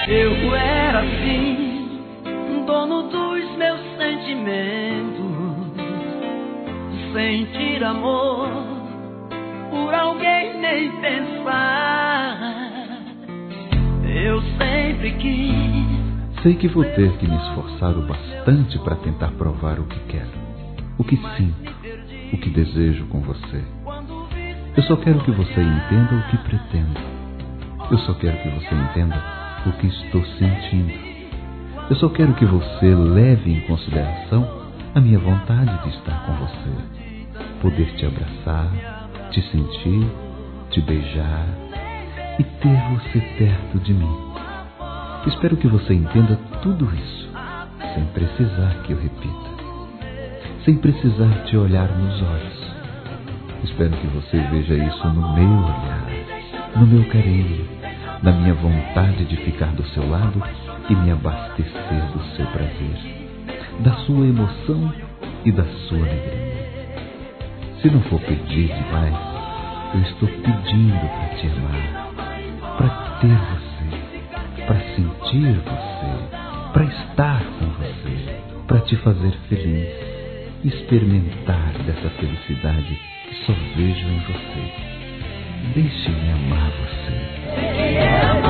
Eu era assim, dono dos meus sentimentos. Sentir amor por alguém nem pensar. Eu sempre quis. Sei que vou ter que me esforçar o bastante para tentar provar o que quero, o que sinto, o que desejo com você. Eu só quero que você entenda o que pretendo. Eu só quero que você entenda o que estou sentindo. Eu só quero que você leve em consideração a minha vontade de estar com você. Poder te abraçar, te sentir, te beijar e ter você perto de mim. Espero que você entenda tudo isso, sem precisar que eu repita, sem precisar te olhar nos olhos. Espero que você veja isso no meu olhar, no meu carinho, na minha vontade de ficar do seu lado e me abastecer do seu prazer, da sua emoção e da sua alegria. Se não for pedir demais, eu estou pedindo para te amar, para ter você, para sentir você, para estar com você, para te fazer feliz, experimentar dessa felicidade que só vejo em você. Deixe-me amar você.